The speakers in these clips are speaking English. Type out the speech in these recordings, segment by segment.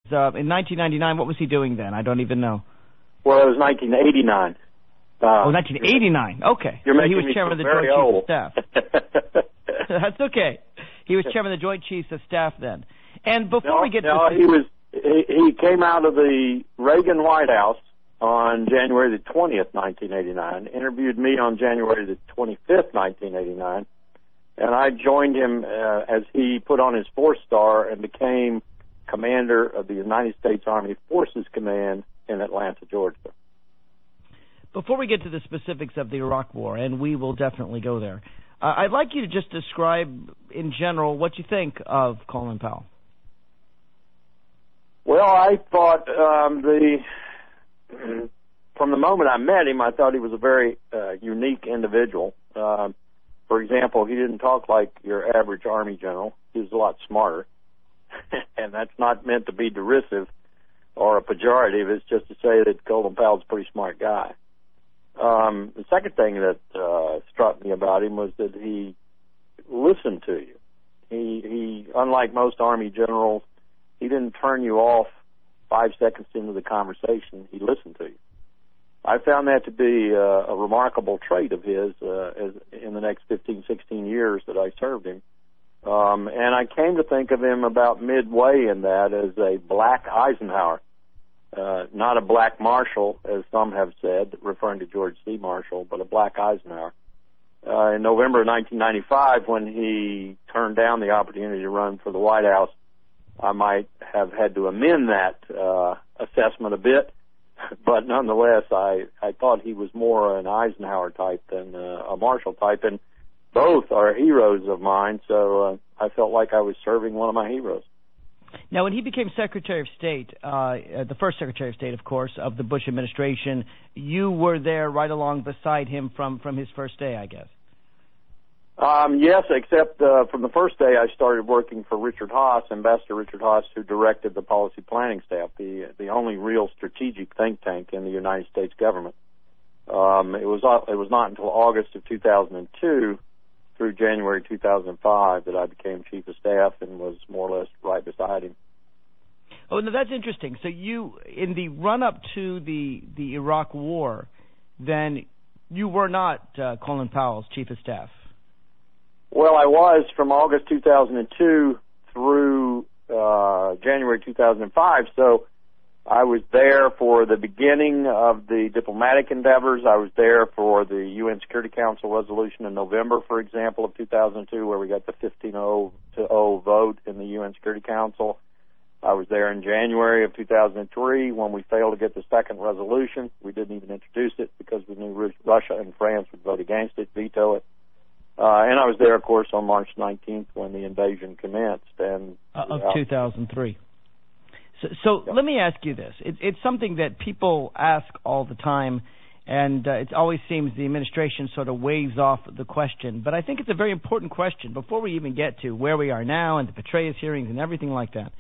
in 1999. What was he doing then? I don't even know. Well, it was 1989. 1989. Okay. You're making he was me chairman of the very Joint old. Chiefs of Staff. That's okay. He was chairman of the Joint Chiefs of Staff then. And before we get to he came out of the Reagan White House on January the 20th, 1989, interviewed me on January the 25th, 1989, and I joined him as he put on his 4-star and became commander of the United States Army Forces Command in Atlanta, Georgia. Before we get to the specifics of the Iraq War, and we will definitely go there, I'd like you to just describe in general what you think of Colin Powell. Well, I thought from the moment I met him, I thought he was a very unique individual. For example, he didn't talk like your average Army general. He was a lot smarter. And that's not meant to be derisive or a pejorative. It's just to say that Colin Powell's a pretty smart guy. The second thing that struck me about him was that he listened to you. He, unlike most Army generals, he didn't turn you off 5 seconds into the conversation. He listened to you. I found that to be a remarkable trait of his as in the next 15, 16 years that I served him. And I came to think of him about midway in that as a black Eisenhower, not a black Marshall, as some have said, referring to George C. Marshall, but a black Eisenhower. In November of 1995, when he turned down the opportunity to run for the White House, I might have had to amend that assessment a bit, but nonetheless, I thought he was more an Eisenhower type than a Marshall type, and both are heroes of mine, so I felt like I was serving one of my heroes. Now, when he became Secretary of State, the first Secretary of State, of course, of the Bush administration, you were there right along beside him from his first day, I guess. Yes, except from the first day I started working for Richard Haass, Ambassador Richard Haass, who directed the policy planning staff, the only real strategic think tank in the United States government. It was not until August of 2002 through January 2005 that I became Chief of Staff and was more or less right beside him. Oh, no, that's interesting. So you, in the run-up to the Iraq War, then you were not Colin Powell's Chief of Staff. Well, I was from August 2002 through January 2005, so I was there for the beginning of the diplomatic endeavors. I was there for the UN Security Council resolution in November, for example, of 2002, where we got the 15-0 vote in the UN Security Council. I was there in January of 2003 when we failed to get the second resolution. We didn't even introduce it because we knew Russia and France would vote against it, veto it. And I was there, of course, on March 19th when the invasion commenced. Of 2003. So let me ask you this. It's something that people ask all the time, and it always seems the administration sort of waves off the question. But I think it's a very important question before we even get to where we are now and the Petraeus hearings and everything like that.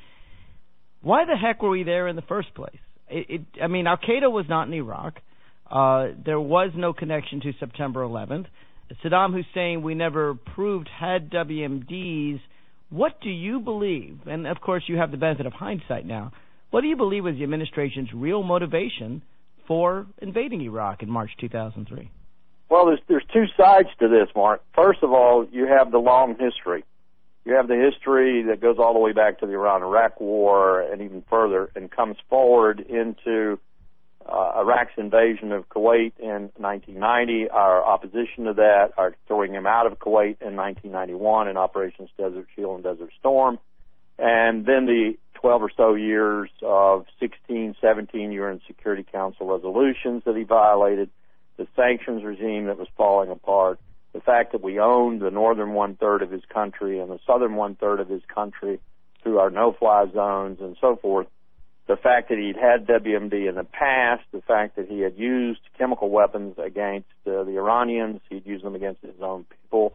Why the heck were we there in the first place? I mean, Al-Qaeda was not in Iraq. There was no connection to September 11th. Saddam Hussein, we never proved, had WMDs. What do you believe, and of course you have the benefit of hindsight now, what do you believe was the administration's real motivation for invading Iraq in March 2003? Well, there's two sides to this, Mark. First of all, you have the long history. You have the history that goes all the way back to the Iran-Iraq War and even further and comes forward into Iraq's invasion of Kuwait in 1990, our opposition to that, our throwing him out of Kuwait in 1991 in Operations Desert Shield and Desert Storm, and then the 12 or so years of 16, 17 UN Security Council resolutions that he violated, the sanctions regime that was falling apart, the fact that we owned the northern one-third of his country and the southern one-third of his country through our no-fly zones and so forth, the fact that he'd had WMD in the past, the fact that he had used chemical weapons against the Iranians, he'd used them against his own people.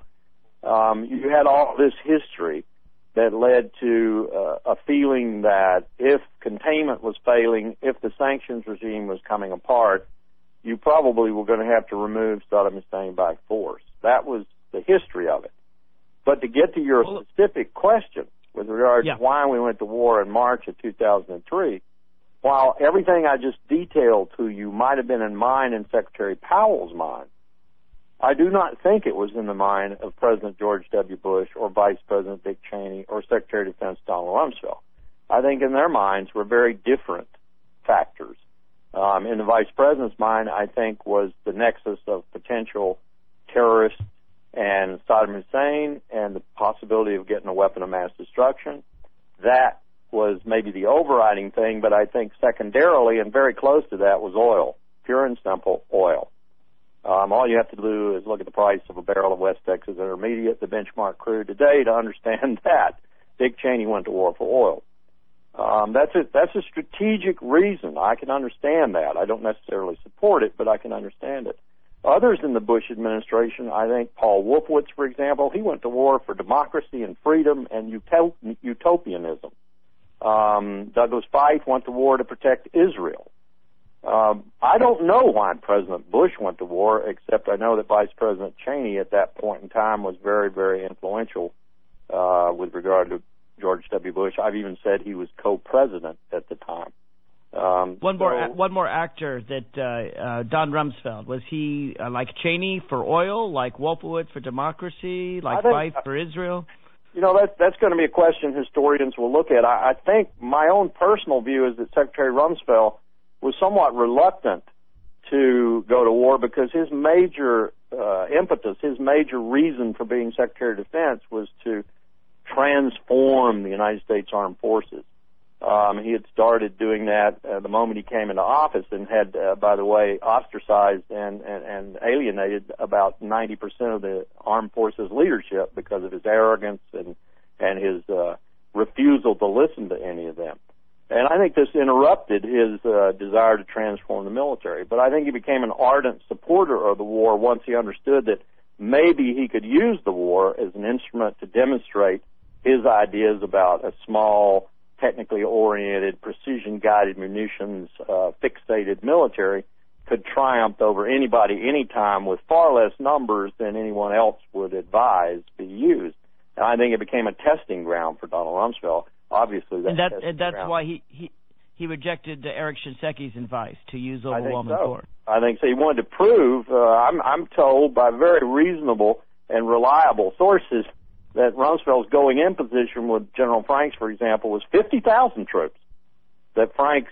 You had all this history that led to a feeling that if containment was failing, if the sanctions regime was coming apart, you probably were going to have to remove Saddam Hussein by force. That was the history of it. But to get to your specific question, with regard to why we went to war in March of 2003, while everything I just detailed to you might have been in mine and Secretary Powell's mind, I do not think it was in the mind of President George W. Bush or Vice President Dick Cheney or Secretary of Defense Donald Rumsfeld. I think in their minds were very different factors. In the Vice President's mind, I think, was the nexus of potential terrorists and Saddam Hussein and the possibility of getting a weapon of mass destruction. That was maybe the overriding thing, but I think secondarily and very close to that was oil, pure and simple oil. All you have to do is look at the price of a barrel of West Texas Intermediate, the benchmark crude today, to understand that Dick Cheney went to war for oil. That's a strategic reason. I can understand that. I don't necessarily support it, but I can understand it. Others in the Bush administration, I think Paul Wolfowitz, for example, he went to war for democracy and freedom and utopianism. Douglas Feith went to war to protect Israel. I don't know why President Bush went to war, except I know that Vice President Cheney at that point in time was very, very influential with regard to George W. Bush. I've even said he was co-president at the time. One more actor that Don Rumsfeld, was he like Cheney for oil, like Wolfowitz for democracy, like Feith for Israel? You know, that's going to be a question historians will look at. I think my own personal view is that Secretary Rumsfeld was somewhat reluctant to go to war because his major impetus, his major reason for being Secretary of Defense was to transform the United States Armed Forces. He had started doing that the moment he came into office and had, by the way, ostracized and alienated about 90% of the Armed Forces leadership because of his arrogance and his refusal to listen to any of them. And I think this interrupted his desire to transform the military. But I think he became an ardent supporter of the war once he understood that maybe he could use the war as an instrument to demonstrate his ideas about a small, technically oriented, precision-guided munitions, fixated military could triumph over anybody, anytime, with far less numbers than anyone else would advise be used. And I think it became a testing ground for Donald Rumsfeld. Obviously, that's why he rejected Eric Shinseki's advice to use overwhelming force. I think so. He wanted to prove. I'm told by very reasonable and reliable sources that Rumsfeld's going-in position with General Franks, for example, was 50,000 troops. That Franks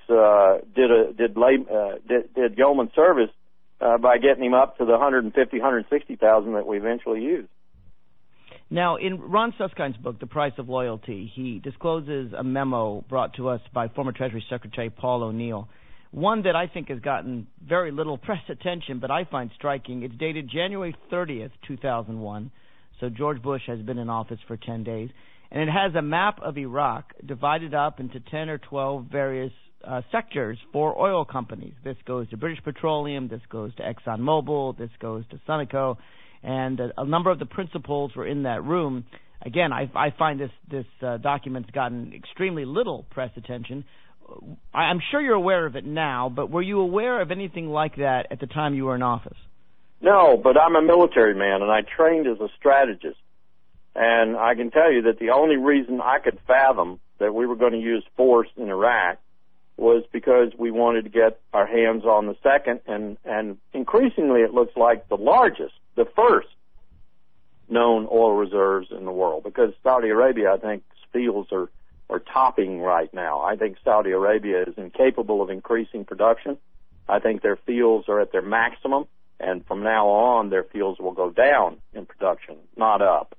did yeoman service by getting him up to the 150,000, 160,000 that we eventually used. Now, in Ron Suskind's book, The Price of Loyalty, he discloses a memo brought to us by former Treasury Secretary Paul O'Neill, one that I think has gotten very little press attention, but I find striking. It's dated January 30th, 2001, so George Bush has been in office for 10 days, and it has a map of Iraq divided up into 10 or 12 various sectors for oil companies. This goes to British Petroleum, this goes to ExxonMobil, this goes to Sunoco, and a number of the principals were in that room. Again, I find this document's gotten extremely little press attention. I'm sure you're aware of it now, but were you aware of anything like that at the time you were in office? No, but I'm a military man, and I trained as a strategist. And I can tell you that the only reason I could fathom that we were going to use force in Iraq was because we wanted to get our hands on the second, and increasingly it looks like the largest, the first known oil reserves in the world, because Saudi Arabia, I think, fields are topping right now. I think Saudi Arabia is incapable of increasing production. I think their fields are at their maximum, and from now on their fields will go down in production, not up.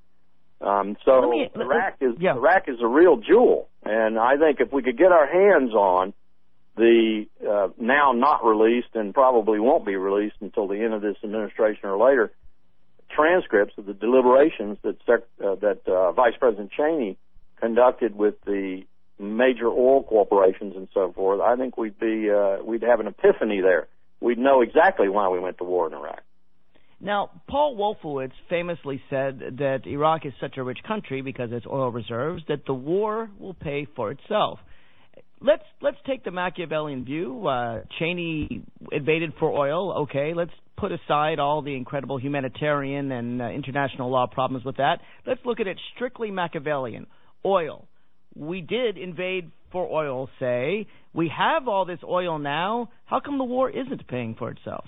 Iraq is a real jewel, and I think if we could get our hands on the now not released and probably won't be released until the end of this administration or later transcripts of the deliberations that Vice President Cheney conducted with the major oil corporations and so forth, I think we'd have an epiphany there. We'd know exactly why we went to war in Iraq. Now, Paul Wolfowitz famously said that Iraq is such a rich country because it's oil reserves that the war will pay for itself. Let's take the Machiavellian view. Cheney invaded for oil. Okay, let's put aside all the incredible humanitarian and international law problems with that. Let's look at it strictly Machiavellian. oil. We did invade for oil, say. We have all this oil now. How come the war isn't paying for itself?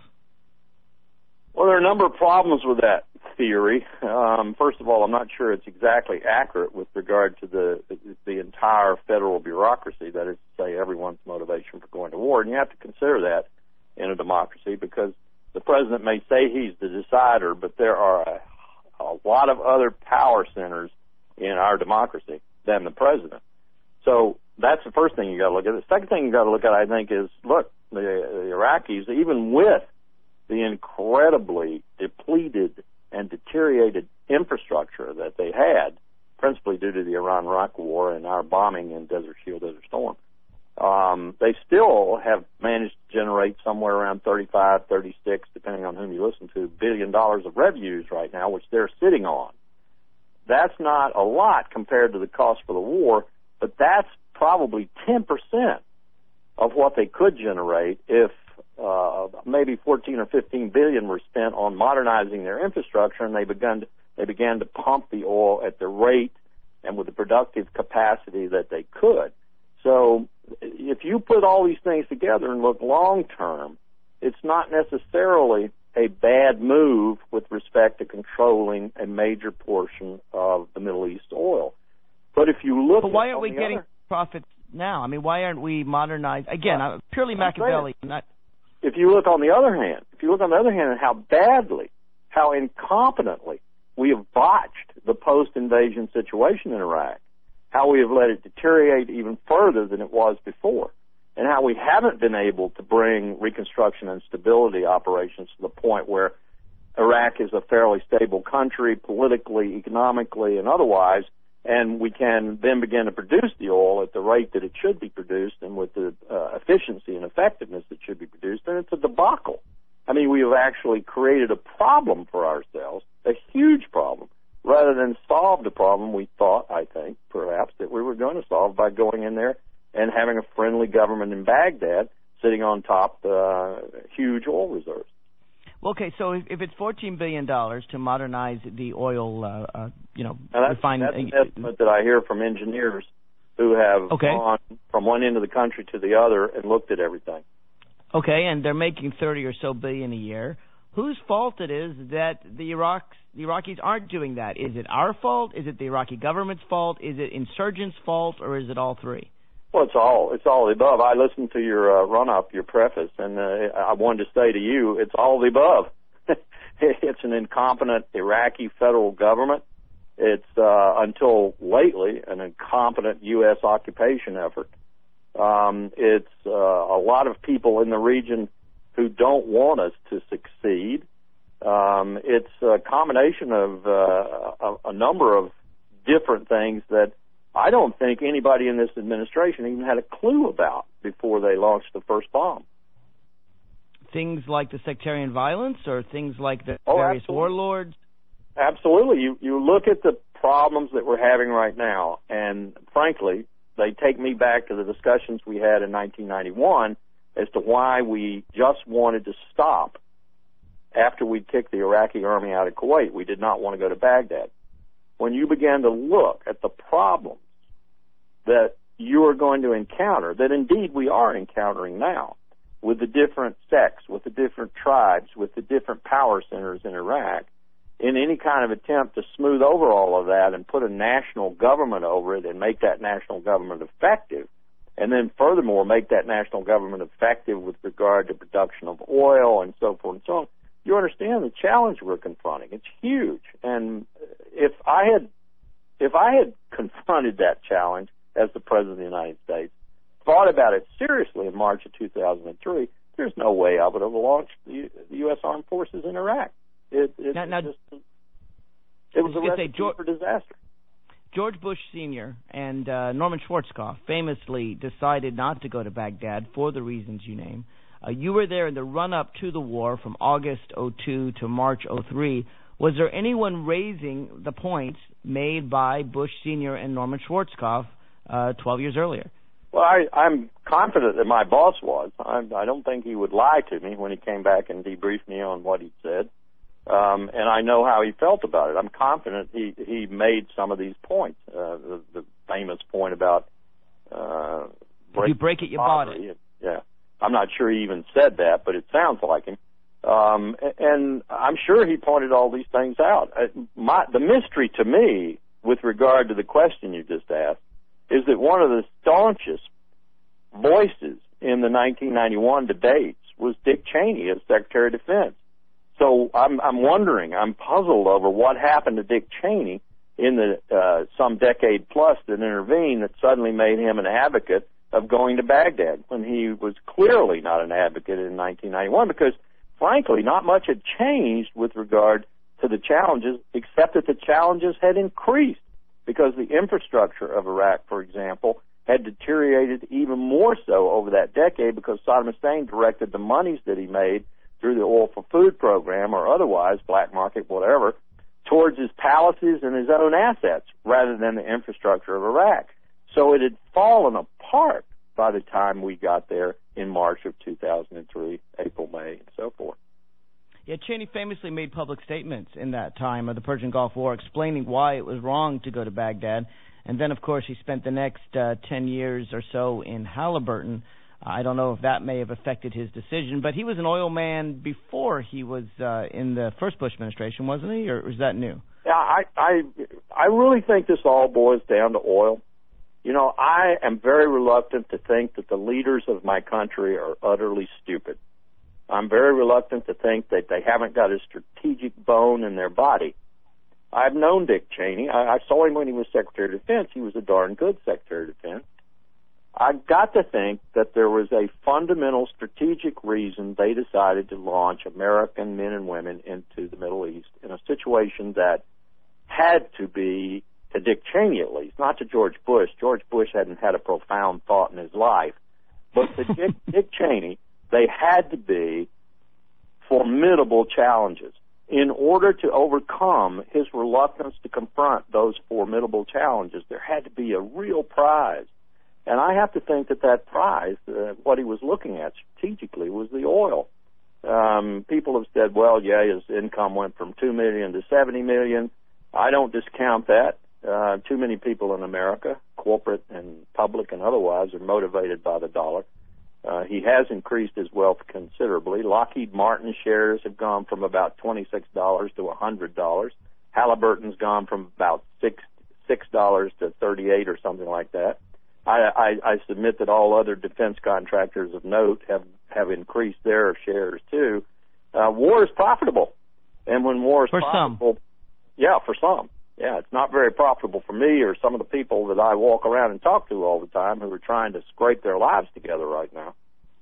Well, there are a number of problems with that theory. First of all, I'm not sure it's exactly accurate with regard to the entire federal bureaucracy, that is to say, everyone's motivation for going to war. And you have to consider that in a democracy, because the president may say he's the decider, but there are a lot of other power centers in our democracy than the president. So that's the first thing you got to look at. The second thing you got to look at, I think, is, look, the Iraqis, even with the incredibly depleted and deteriorated infrastructure that they had, principally due to the Iran-Iraq war and our bombing in Desert Shield, Desert Storm, they still have managed to generate somewhere around 35, 36, depending on whom you listen to, $1 billion of revenues right now, which they're sitting on. That's not a lot compared to the cost for the war, but that's probably 10% of what they could generate if maybe 14 or 15 billion were spent on modernizing their infrastructure, and they began to pump the oil at the rate and with the productive capacity that they could. So if you put all these things together and look long term, it's not necessarily a bad move with respect to controlling a major portion of the Middle East oil. But if you look, but why aren't we getting profits now? I mean, why aren't we modernized? Again, purely Machiavelli. If you look on the other hand, how badly, how incompetently we have botched the post-invasion situation in Iraq, how we have let it deteriorate even further than it was before, and how we haven't been able to bring reconstruction and stability operations to the point where Iraq is a fairly stable country politically, economically, and otherwise, and we can then begin to produce the oil at the rate that it should be produced and with the efficiency and effectiveness that should be produced, and it's a debacle. I mean, we have actually created a problem for ourselves, a huge problem, rather than solved a problem we thought, I think, perhaps, that we were going to solve by going in there and having a friendly government in Baghdad sitting on top huge oil reserves. Okay, so if it's $14 billion to modernize the oil, refining... That's an estimate that I hear from engineers who have gone from one end of the country to the other and looked at everything. Okay, and they're making 30 or so billion a year. Whose fault it is that the Iraqis aren't doing that? Is it our fault? Is it the Iraqi government's fault? Is it insurgents' fault? Or is it all three? Well, it's all the above. I listened to your run-up, your preface, and I wanted to say to you, it's all the above. It's an incompetent Iraqi federal government. It's, until lately, an incompetent U.S. occupation effort. It's a lot of people in the region who don't want us to succeed. It's a combination of a number of different things that I don't think anybody in this administration even had a clue about before they launched the first bomb. Things like the sectarian violence, or things like the various warlords? Absolutely. You look at the problems that we're having right now, and frankly, they take me back to the discussions we had in 1991 as to why we just wanted to stop after we'd kicked the Iraqi army out of Kuwait. We did not want to go to Baghdad. When you began to look at the problems that you are going to encounter, that indeed we are encountering now, with the different sects, with the different tribes, with the different power centers in Iraq, in any kind of attempt to smooth over all of that and put a national government over it and make that national government effective, and then furthermore make that national government effective with regard to production of oil and so forth and so on, you understand the challenge we're confronting. It's huge. And if I had confronted that challenge as the President of the United States, thought about it seriously in March of 2003, there's no way I would have launched the U.S. Armed Forces in Iraq. It was a recipe for disaster. George Bush Sr. and Norman Schwarzkopf famously decided not to go to Baghdad for the reasons you name. You were there in the run-up to the war from August 2002 to March 2003. Was there anyone raising the points made by Bush Sr. and Norman Schwarzkopf 12 years earlier? Well, I'm confident that my boss was. I don't think he would lie to me when he came back and debriefed me on what he said. And I know how he felt about it. I'm confident he made some of these points. The famous point about if you break it, you bought it. Yeah, I'm not sure he even said that, but it sounds like him. And I'm sure he pointed all these things out. The mystery to me, with regard to the question you just asked, is that one of the staunchest voices in the 1991 debates was Dick Cheney as Secretary of Defense. So I'm wondering, I'm puzzled over what happened to Dick Cheney in the some decade plus that intervened that suddenly made him an advocate of going to Baghdad when he was clearly not an advocate in 1991, because frankly not much had changed with regard to the challenges, except that the challenges had increased because the infrastructure of Iraq, for example, had deteriorated even more so over that decade because Saddam Hussein directed the monies that he made through the Oil for Food program or otherwise, black market, whatever, towards his palaces and his own assets rather than the infrastructure of Iraq. So it had fallen apart by the time we got there in March of 2003, April, May, and so forth. Yeah, Cheney famously made public statements in that time of the Persian Gulf War explaining why it was wrong to go to Baghdad. And then, of course, he spent the next 10 years or so in Halliburton. I don't know if that may have affected his decision, but he was an oil man before he was in the first Bush administration, wasn't he, or is that new? Yeah, I really think this all boils down to oil. You know, I am very reluctant to think that the leaders of my country are utterly stupid. I'm very reluctant to think that they haven't got a strategic bone in their body. I've known Dick Cheney. I saw him when he was Secretary of Defense. He was a darn good Secretary of Defense. I've got to think that there was a fundamental strategic reason they decided to launch American men and women into the Middle East in a situation that had to be, to Dick Cheney at least, not to George Bush. George Bush hadn't had a profound thought in his life. But to Dick Cheney, they had to be formidable challenges. In order to overcome his reluctance to confront those formidable challenges, there had to be a real prize. And I have to think that that prize, what he was looking at strategically, was the oil. People have said, well, yeah, his income went from $2 million to $70 million. I don't discount that. Too many people in America, corporate and public and otherwise, are motivated by the dollar. He has increased his wealth considerably. Lockheed Martin shares have gone from about $26 to $100. Halliburton's gone from about $6 to $38 or something like that. I submit that all other defense contractors of note have increased their shares too. War is profitable, and when war is profitable, for some. Yeah, it's not very profitable for me or some of the people that I walk around and talk to all the time who are trying to scrape their lives together right now.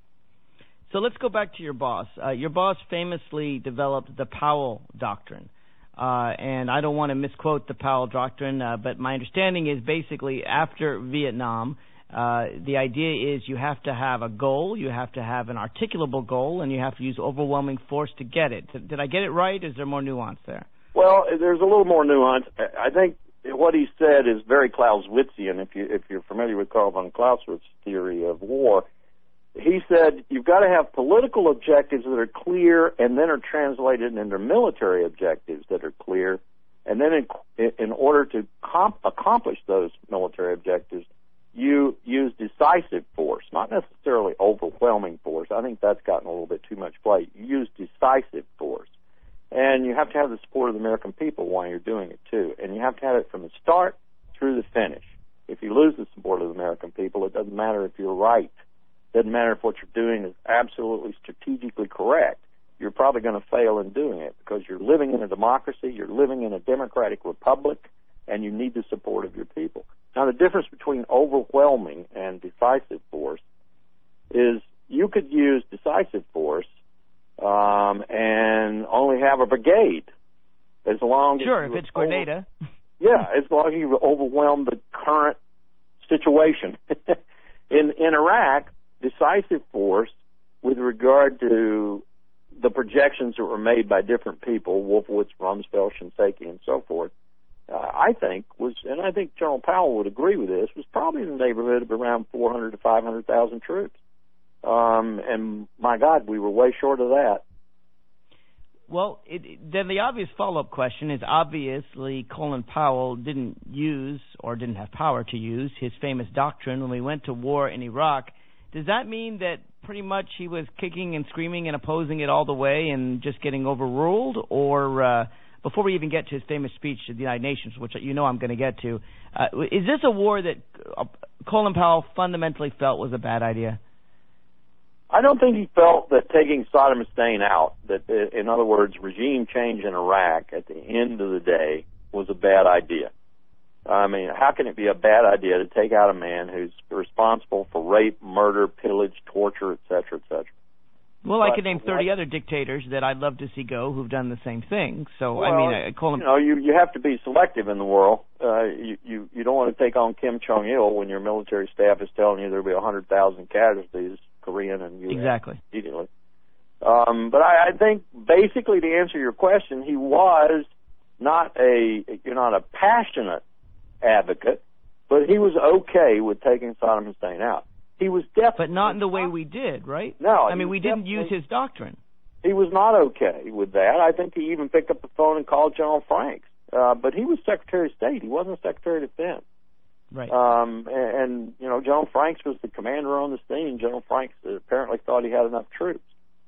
So let's go back to your boss. Your boss famously developed the Powell Doctrine. And I don't want to misquote the Powell Doctrine, but my understanding is basically after Vietnam, the idea is you have to have a goal, you have to have an articulable goal, and you have to use overwhelming force to get it. Did I get it right? Is there more nuance there? Well, there's a little more nuance. I think what he said is very Clausewitzian. If you're familiar with Karl von Clausewitz's theory of war, he said you've got to have political objectives that are clear and then are translated into military objectives that are clear. And then in order to accomplish those military objectives, you use decisive force, not necessarily overwhelming force. I think that's gotten a little bit too much play. You use decisive force. And you have to have the support of the American people while you're doing it, too. And you have to have it from the start through the finish. If you lose the support of the American people, it doesn't matter if you're right. It doesn't matter if what you're doing is absolutely strategically correct. You're probably going to fail in doing it because you're living in a democracy, you're living in a democratic republic, and you need the support of your people. Now, the difference between overwhelming and decisive force is you could use decisive force and only have a brigade as long as if it's Grenada. As long as you overwhelm the current situation. In Iraq, decisive force with regard to the projections that were made by different people, Wolfowitz, Rumsfeld, Shinseki, and so forth, I think and I think General Powell would agree with this, was probably in the neighborhood of around 400 to 500,000 troops. And my God, we were way short of that. Well, then the obvious follow-up question is, obviously Colin Powell didn't use or didn't have power to use his famous doctrine when we went to war in Iraq. Does that mean that pretty much he was kicking and screaming and opposing it all the way and just getting overruled? Or before we even get to his famous speech to the United Nations, which you know I'm going to get to, is this a war that Colin Powell fundamentally felt was a bad idea? I don't think he felt that taking Saddam Hussein out, that in other words, regime change in Iraq at the end of the day was a bad idea. I mean, how can it be a bad idea to take out a man who's responsible for rape, murder, pillage, torture, et cetera, et cetera? Well, I could name 30 other dictators that I'd love to see go who've done the same thing. So, well, I mean, Colin... you have to be selective in the world. You don't want to take on Kim Jong-il when your military staff is telling you there'll be 100,000 casualties, Korean and U.S. Exactly. Immediately. But I think basically to answer your question, he was not a passionate advocate, but he was okay with taking Saddam Hussein out. He was definitely... But not in the way we did, right? No. I mean, we didn't use his doctrine. He was not okay with that. I think he even picked up the phone and called General Franks. But he was Secretary of State. He wasn't Secretary of Defense. Right. And General Franks was the commander on the scene. General Franks apparently thought he had enough troops.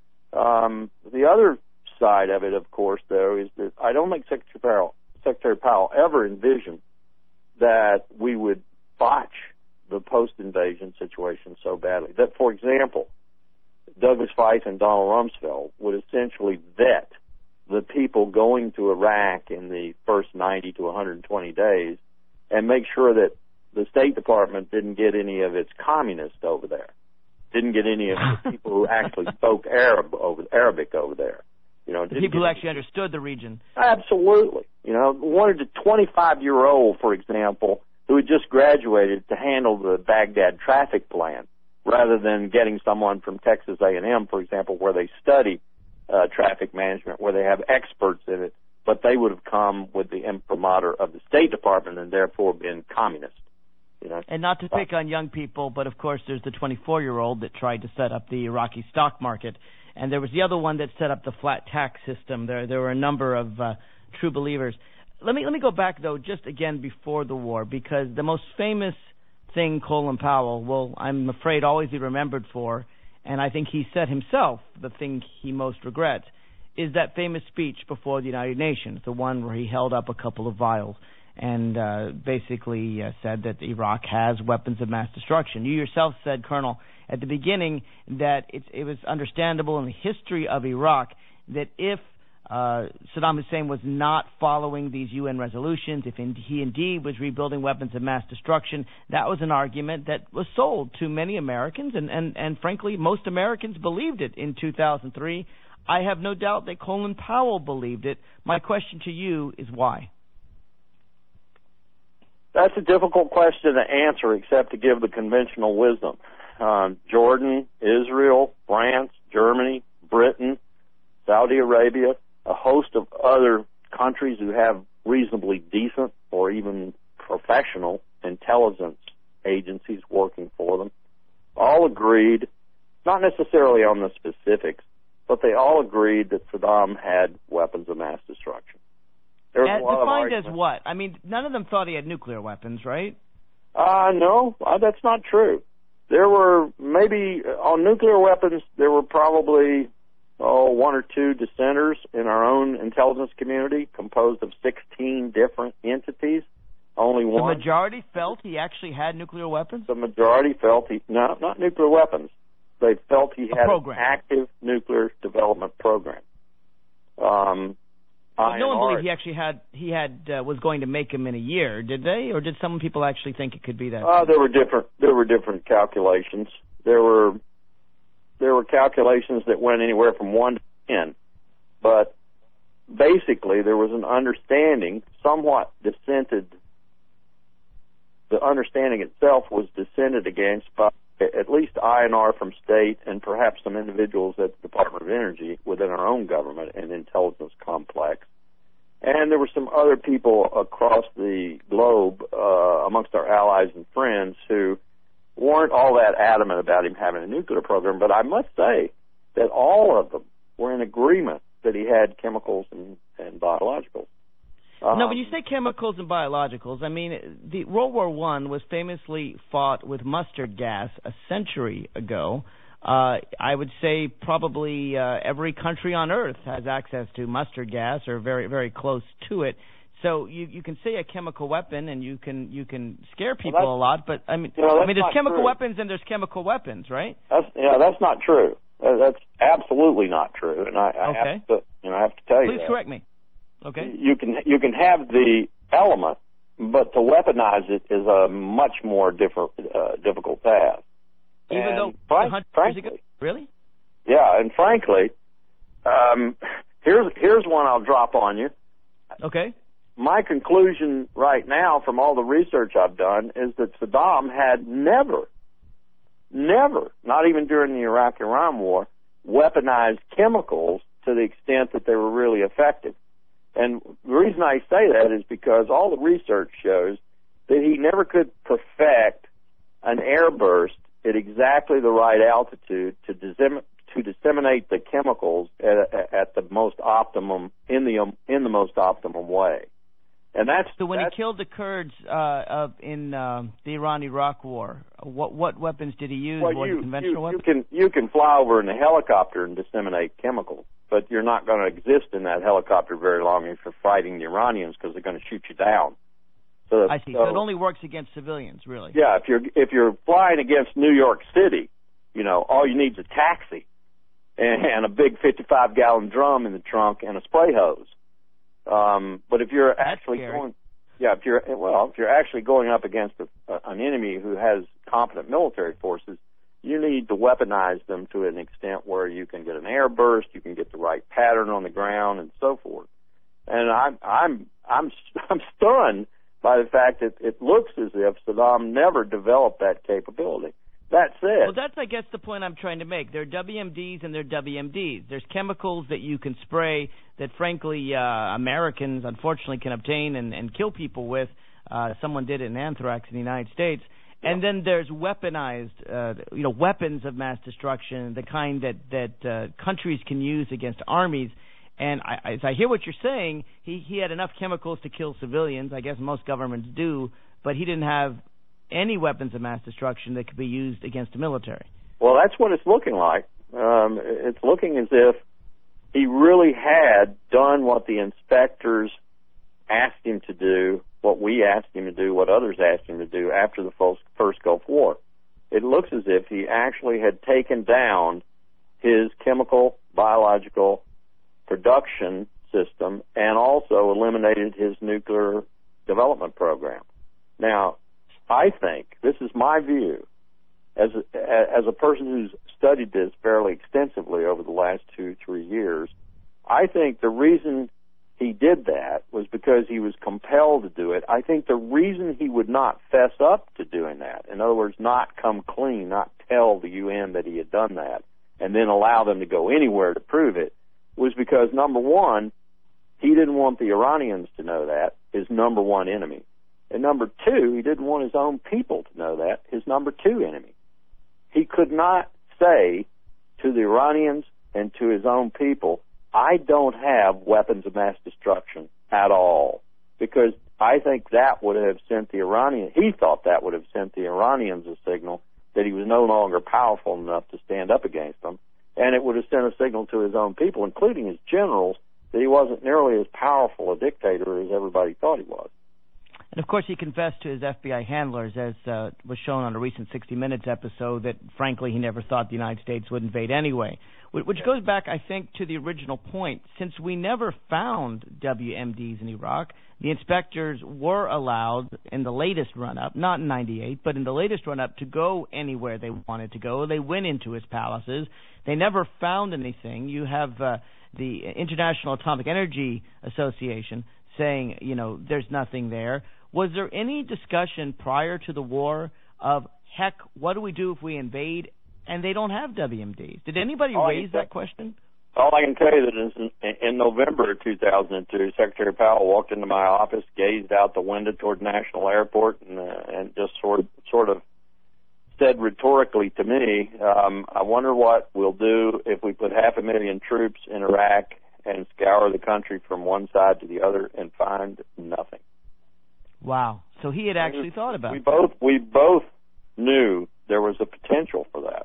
The other side of it, of course, though, is that I don't think Secretary Powell ever envisioned that we would botch the post-invasion situation so badly. That, for example, Douglas Feith and Donald Rumsfeld would essentially vet the people going to Iraq in the first 90 to 120 days and make sure that the State Department didn't get any of its communists over there, didn't get any of the people who actually spoke Arabic over there. The people who actually understood the region. Absolutely. Wanted a 25-year-old, for example, who had just graduated to handle the Baghdad traffic plan, rather than getting someone from Texas A&M, for example, where they study traffic management, where they have experts in it, but they would have come with the imprimatur of the State Department and therefore been communist. And not to pick on young people, but of course there's the 24-year-old that tried to set up the Iraqi stock market, and there was the other one that set up the flat tax system. There were a number of true believers. Let me go back, though, just again before the war, because the most famous thing Colin Powell will, I'm afraid, always be remembered for, and I think he said himself the thing he most regrets, is that famous speech before the United Nations, the one where he held up a couple of vials and basically said that Iraq has weapons of mass destruction. You yourself said, Colonel, at the beginning that it was understandable in the history of Iraq that if Saddam Hussein was not following these UN resolutions, if he indeed was rebuilding weapons of mass destruction, that was an argument that was sold to many Americans, and frankly, most Americans believed it in 2003. I have no doubt that Colin Powell believed it. My question to you is why? That's a difficult question to answer, except to give the conventional wisdom. Jordan, Israel, France, Germany, Britain, Saudi Arabia, a host of other countries who have reasonably decent or even professional intelligence agencies working for them, all agreed, not necessarily on the specifics, but they all agreed that Saddam had weapons of mass destruction. Defined as what? I mean, none of them thought he had nuclear weapons, right? No, that's not true. There were maybe, on nuclear weapons, there were probably one or two dissenters in our own intelligence community, composed of 16 different entities. Only one. The majority felt he actually had nuclear weapons? The majority felt not nuclear weapons. They felt he had an active nuclear development program. No one believed he actually was going to make them in a year, did they? Or did some people actually think it could be that? There were different calculations. There were calculations that went anywhere from 1 to 10, but basically there was an understanding, somewhat dissented. The understanding itself was dissented against by at least I&R from state and perhaps some individuals at the Department of Energy within our own government and intelligence complex. And there were some other people across the globe, amongst our allies and friends, who weren't all that adamant about him having a nuclear program. But I must say that all of them were in agreement that he had chemicals and biologicals. No, when you say chemicals and biologicals, I mean, the World War I was famously fought with mustard gas a century ago. I would say probably every country on Earth has access to mustard gas or very, very close to it. So you can say a chemical weapon and you can scare people a lot, but I mean, there's chemical weapons and there's chemical weapons, right? That's not true. That's absolutely not true, and I have to tell you. Please correct me. Okay. You can have the element, but to weaponize it is a much more difficult task. Even though frankly, really? Yeah, and frankly, here's one I'll drop on you. Okay. My conclusion right now from all the research I've done is that Saddam had never, not even during the Iraq-Iran war, weaponized chemicals to the extent that they were really effective. And the reason I say that is because all the research shows that he never could perfect an airburst at exactly the right altitude to disseminate the chemicals at the most optimum in the most optimum way. And that's so. When he killed the Kurds in the Iran-Iraq war, what weapons did he use? Well, conventional weapons? You can fly over in a helicopter and disseminate chemicals, but you're not going to exist in that helicopter very long if you're fighting the Iranians because they're going to shoot you down. I see. So it only works against civilians, really. Yeah, if you're flying against New York City, all you need is a taxi and a big 55-gallon drum in the trunk and a spray hose. But if you're actually if you're actually going up against an enemy who has competent military forces, you need to weaponize them to an extent where you can get an air burst, you can get the right pattern on the ground, and so forth. And I'm stunned by the fact that it looks as if Saddam never developed that capability. That said, well, that's, I guess, the point I'm trying to make. There are WMDs and there are WMDs. There's chemicals that you can spray that, frankly, Americans, unfortunately, can obtain and kill people with. Someone did it in anthrax in the United States. And then there's weaponized, weapons of mass destruction, the kind that countries can use against armies. And as I hear what you're saying, he had enough chemicals to kill civilians. I guess most governments do, but he didn't have any weapons of mass destruction that could be used against the military. Well, that's what it's looking like. It's looking as if he really had done what the inspectors asked him to do, what we asked him to do, what others asked him to do after the first Gulf War. It looks as if he actually had taken down his chemical, biological production system and also eliminated his nuclear development program. Now, I think, this is my view, as a person who's studied this fairly extensively over the last 2-3 years, I think the reason he did that was because he was compelled to do it. I think the reason he would not fess up to doing that, in other words, not come clean, not tell the UN that he had done that, and then allow them to go anywhere to prove it, was because, number one, he didn't want the Iranians to know that, his number one enemy. And number two, he didn't want his own people to know that, his number two enemy. He could not say to the Iranians and to his own people, I don't have weapons of mass destruction at all. Because I think that would have sent the Iranians, he thought that would have sent the Iranians a signal that he was no longer powerful enough to stand up against them. And it would have sent a signal to his own people, including his generals, that he wasn't nearly as powerful a dictator as everybody thought he was. And, of course, he confessed to his FBI handlers, as was shown on a recent 60 Minutes episode, that, frankly, he never thought the United States would invade anyway, which goes back, I think, to the original point. Since we never found WMDs in Iraq, the inspectors were allowed in the latest run-up, not in 98, but in the latest run-up, to go anywhere they wanted to go. They went into his palaces. They never found anything. You have the International Atomic Energy Association saying, there's nothing there. Was there any discussion prior to the war of, heck, what do we do if we invade and they don't have WMDs? Did anybody raise that question? All I can tell you that in November of 2002, Secretary Powell walked into my office, gazed out the window toward National Airport, and just sort of said rhetorically to me, I wonder what we'll do if we put 500,000 troops in Iraq and scour the country from one side to the other and find nothing. Wow. So he had actually thought about it. We both knew there was a potential for that.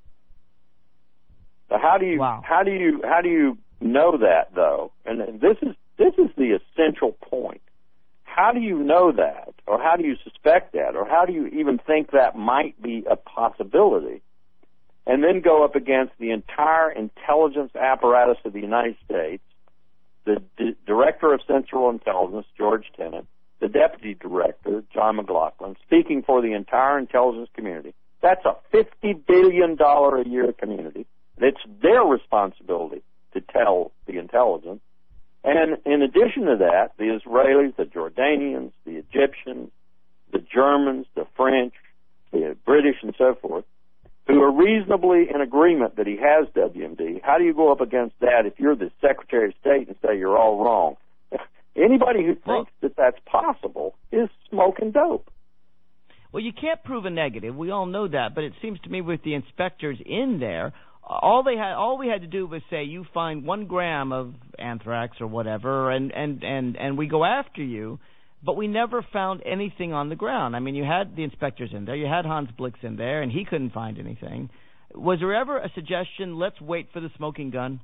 So how do you know that, though? And this is the essential point. How do you know that, or how do you suspect that, or how do you even think that might be a possibility, and then go up against the entire intelligence apparatus of the United States, the Director of Central Intelligence, George Tenet, the Deputy Director, John McLaughlin, speaking for the entire intelligence community? That's a $50 billion a year community. It's their responsibility to tell the intelligence. And in addition to that, the Israelis, the Jordanians, the Egyptians, the Germans, the French, the British, and so forth, who are reasonably in agreement that he has WMD, how do you go up against that if you're the Secretary of State and say you're all wrong? Anybody who thinks that that's possible is smoking dope. Well, you can't prove a negative. We all know that. But it seems to me with the inspectors in there, all we had to do was say, you find 1 gram of anthrax or whatever, and we go after you. But we never found anything on the ground. I mean, you had the inspectors in there, you had Hans Blix in there, and he couldn't find anything. Was there ever a suggestion, let's wait for the smoking gun?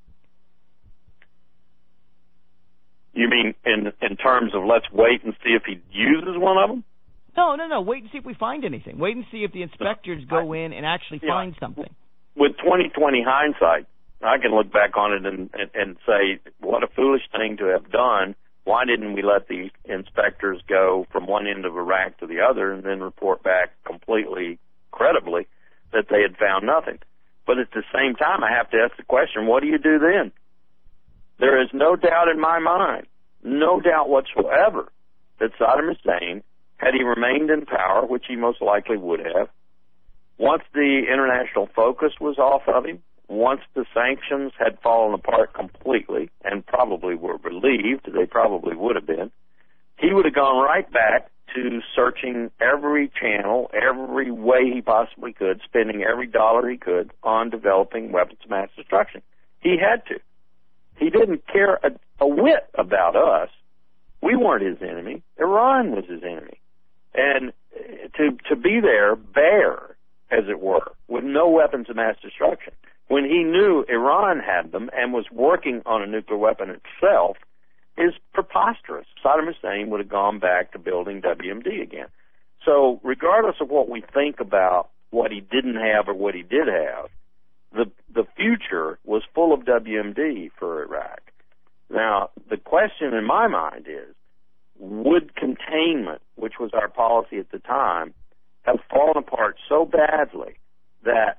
You mean in terms of let's wait and see if he uses one of them? No. Wait and see if we find anything. Wait and see if the inspectors go in and actually find something. With 20/20 hindsight, I can look back on it and say, what a foolish thing to have done. Why didn't we let the inspectors go from one end of Iraq to the other and then report back completely credibly that they had found nothing? But at the same time, I have to ask the question, what do you do then? There is no doubt in my mind, no doubt whatsoever, that Saddam Hussein, had he remained in power, which he most likely would have, once the international focus was off of him, once the sanctions had fallen apart completely and probably were relieved, they probably would have been, he would have gone right back to searching every channel, every way he possibly could, spending every dollar he could on developing weapons of mass destruction. He had to. He didn't care a whit about us. We weren't his enemy. Iran was his enemy. And to be there bare, as it were, with no weapons of mass destruction, when he knew Iran had them and was working on a nuclear weapon itself, is preposterous. Saddam Hussein would have gone back to building WMD again. So regardless of what we think about what he didn't have or what he did have, the future was full of WMD for Iraq. Now, the question in my mind is, would containment, which was our policy at the time, have fallen apart so badly that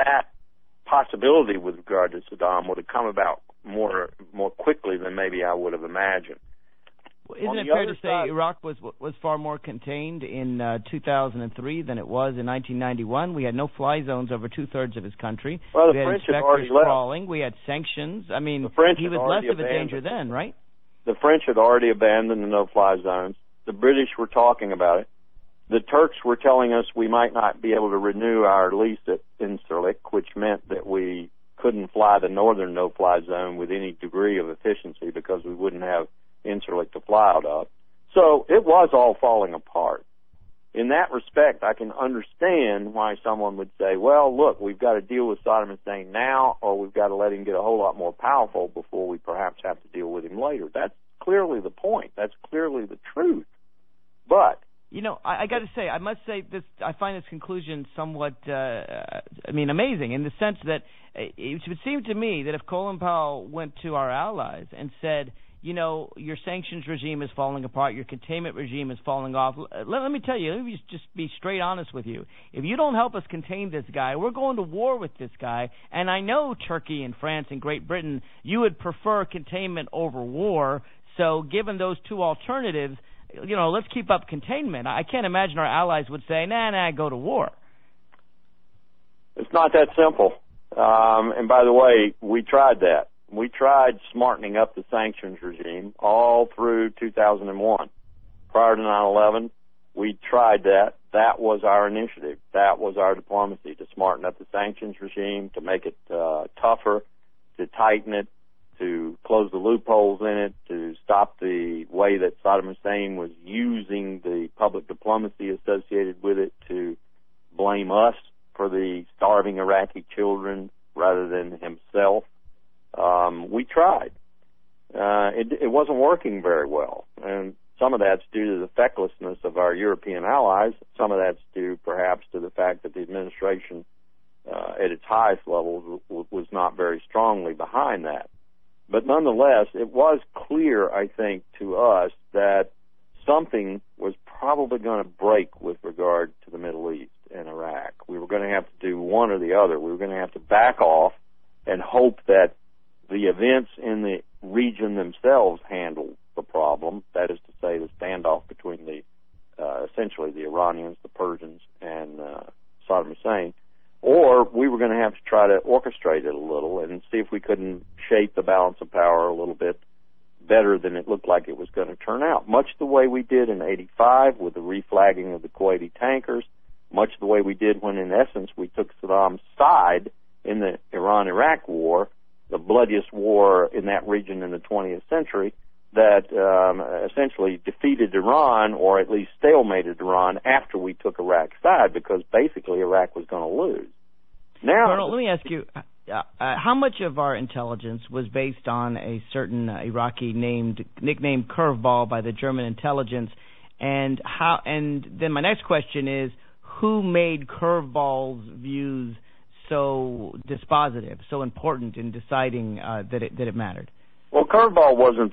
possibility with regard to Saddam would have come about more quickly than maybe I would have imagined? Isn't it fair to say Iraq was far more contained in 2003 than it was in 1991? We had no fly zones over 2/3 of his country. Well, we had French inspectors had already left. Crawling. We had sanctions. I mean, he was less of a danger then, right? The French had already abandoned the no-fly zones. The British were talking about it. The Turks were telling us we might not be able to renew our lease at Incirlik, which meant that we couldn't fly the northern no-fly zone with any degree of efficiency because we wouldn't have Incirlik to fly out of. So it was all falling apart. In that respect, I can understand why someone would say, well, look, we've got to deal with Saddam Hussein now, or we've got to let him get a whole lot more powerful before we perhaps have to deal with him later. That's clearly the point. That's clearly the truth. But you know, I got to say, I must say this. I find this conclusion somewhat, amazing in the sense that it would seem to me that if Colin Powell went to our allies and said, you know, your sanctions regime is falling apart, your containment regime is falling off. Let me tell you, let me just be straight honest with you. If you don't help us contain this guy, we're going to war with this guy. And I know Turkey and France and Great Britain, you would prefer containment over war. So given those two alternatives, you know, let's keep up containment. I can't imagine our allies would say, nah, go to war. It's not that simple. And by the way, we tried that. We tried smartening up the sanctions regime all through 2001. Prior to 9/11, we tried that. That was our initiative. That was our diplomacy, to smarten up the sanctions regime, to make it tougher, to tighten it, to close the loopholes in it, to stop the way that Saddam Hussein was using the public diplomacy associated with it to blame us for the starving Iraqi children rather than himself. We tried. It wasn't working very well, and some of that's due to the fecklessness of our European allies. Some of that's due perhaps to the fact that the administration at its highest levels was not very strongly behind that. But nonetheless, it was clear, I think, to us that something was probably going to break with regard to the Middle East and Iraq. We were going to have to do one or the other. We were going to have to back off and hope that the events in the region themselves handled the problem, that is to say, the standoff between the essentially the Iranians, the Persians, and Saddam Hussein, or we were going to have to try to orchestrate it a little and see if we couldn't shape the balance of power a little bit better than it looked like it was going to turn out, much the way we did in '85 with the reflagging of the Kuwaiti tankers, much the way we did when, in essence, we took Saddam's side in the Iran-Iraq war, the bloodiest war in that region in the 20th century, that essentially defeated Iran, or at least stalemated Iran, after we took Iraq's side, because basically Iraq was going to lose. Now, Colonel, let me ask you, how much of our intelligence was based on a certain Iraqi nicknamed Curveball by the German intelligence, and how? And then my next question is, who made Curveball's views so dispositive, so important in deciding that it mattered? Well, Curveball wasn't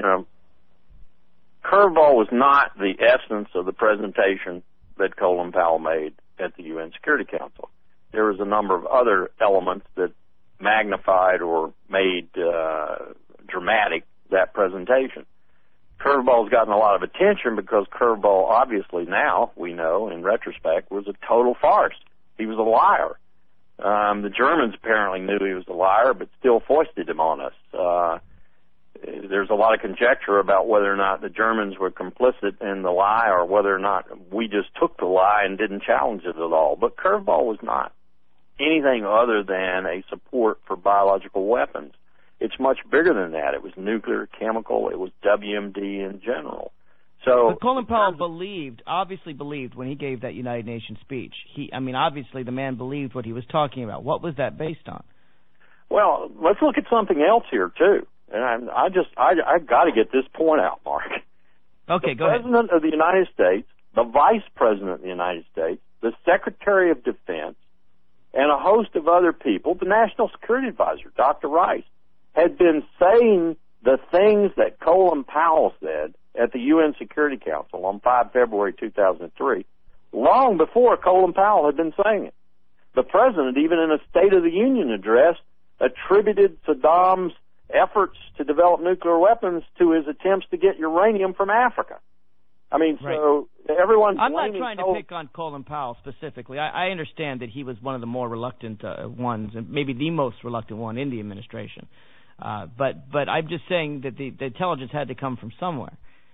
Curveball was not the essence of the presentation that Colin Powell made at the UN Security Council. There was a number of other elements that magnified or made dramatic that presentation. Curveball's gotten a lot of attention because Curveball, obviously now, we know, in retrospect, was a total farce. He was a liar. The Germans apparently knew he was a liar, but still foisted him on us. There's a lot of conjecture about whether or not the Germans were complicit in the lie or whether or not we just took the lie and didn't challenge it at all. But Curveball was not anything other than a support for biological weapons. It's much bigger than that. It was nuclear, chemical, it was WMD in general. So, but Colin Powell obviously believed when he gave that United Nations speech. Obviously the man believed what he was talking about. What was that based on? Well, let's look at something else here too. And I got to get this point out, Mark. Okay, go ahead. The President of the United States, the Vice President of the United States, the Secretary of Defense, and a host of other people, the National Security Advisor, Dr. Rice, had been saying the things that Colin Powell said at the UN Security Council on 5 February 2003, long before Colin Powell had been saying it. The President, even in a State of the Union address, attributed Saddam's efforts to develop nuclear weapons to his attempts to get uranium from Africa. Right. So everyone's I'm not trying to pick on Colin Powell specifically. I understand that he was one of the more reluctant ones, and maybe the most reluctant one in the administration. But I'm just saying that the intelligence had to come from somewhere.